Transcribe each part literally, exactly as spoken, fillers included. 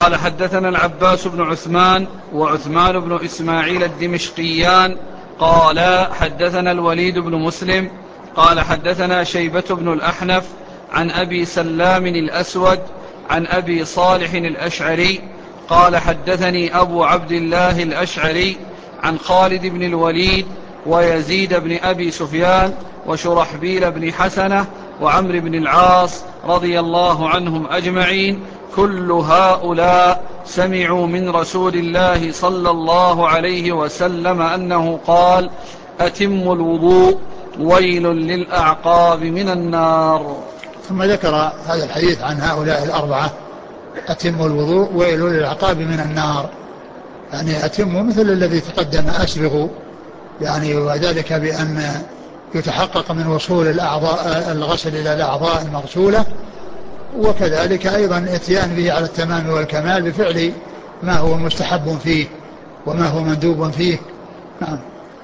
قال حدثنا العباس بن عثمان وعثمان بن إسماعيل الدمشقيان قال حدثنا الوليد بن مسلم قال حدثنا شيبة بن الأحنف عن أبي سلام الأسود عن أبي صالح الأشعري قال حدثني أبو عبد الله الأشعري عن خالد بن الوليد ويزيد بن أبي سفيان وشرحبيل بن حسنة وعمر بن العاص رضي الله عنهم أجمعين كل هؤلاء سمعوا من رسول الله صلى الله عليه وسلم أنه قال أتموا الوضوء ويل للأعقاب من النار. ثم ذكر هذا الحديث عن هؤلاء الأربعة أتموا الوضوء ويل للأعقاب من النار، يعني أتموا مثل الذي تقدم أسبغوا، يعني وذلك بأن يتحقق من وصول الأعضاء الغسل إلى الأعضاء المغسولة، وكذلك أيضا اتيان به على التمام والكمال بفعل ما هو مستحب فيه وما هو مندوب فيه. نعم.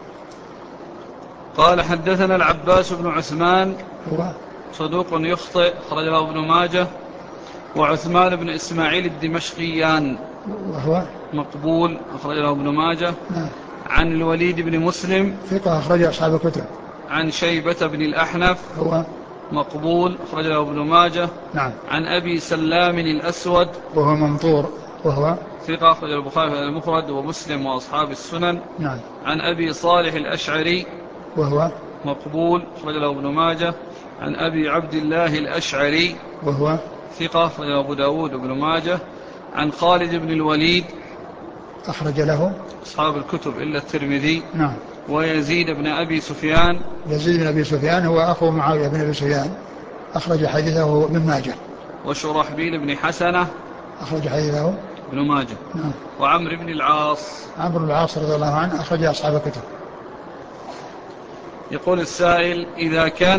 قال حدثنا العباس بن عثمان هو صدوق يخطئ أخرج له ابن ماجه، وعثمان بن إسماعيل الدمشقيان وهو مقبول أخرج له ابن ماجه. نعم. عن الوليد بن مسلم ثقة أخرج أصحاب الكتب. عن شيبة بن الأحنف هو مقبول أخرج له ابن ماجه. نعم. عن أبي سلام الأسود وهو ممطور وهو ثقة أخرج البخاري في المفرد ومسلم وأصحاب السنن. نعم. عن أبي صالح الأشعري وهو مقبول أخرج له ابن ماجه. عن أبي عبد الله الأشعري وهو ثقة أخرج له أبو داود وابن ماجه. عن خالد بن الوليد أخرج له أصحاب الكتب إلا الترمذي. نعم. ويزيد بن أبي سفيان يزيد بن أبي سفيان هو أخو معاوية بن أبي سفيان أخرج حديثه ابن ماجه. وشرحبيل بن حسنة أخرج حديثه ابن ماجه. نعم. وعمر بن العاص عمرو بن العاص رضي الله عنه أخرج أصحاب الكتب. يقول السائل إذا كان